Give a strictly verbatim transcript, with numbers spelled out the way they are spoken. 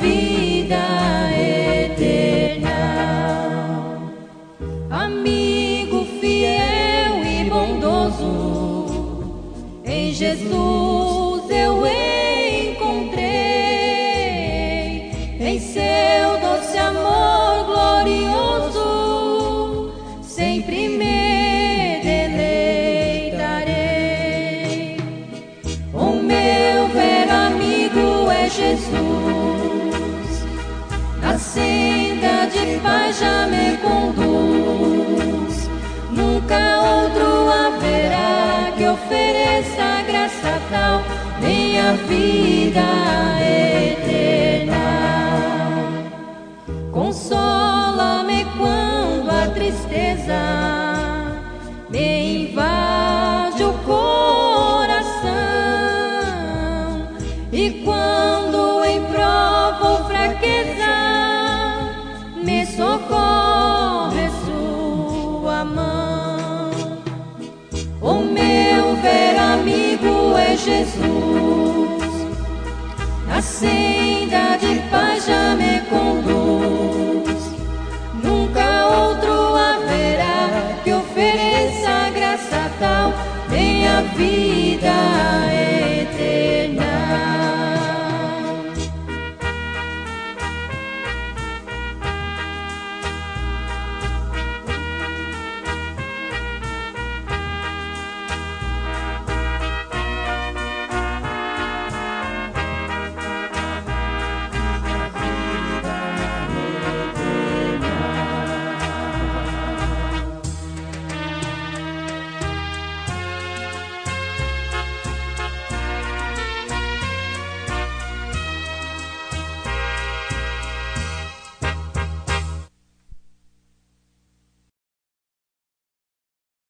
vida eterna. Amigo fiel e bondoso, em Jesus eu encontrei, em seu doce amor glorioso, sempre me deleitarei. O meu velho amigo é Jesus, na senda de paz já me conduz. Nunca outro haverá que ofereça graça tal, nem a vida eterna. Consola-me quando a tristeza me invade o coração, e quando em prova ou fraqueza me socorre sua mão. O meu velho amigo é Jesus, na senda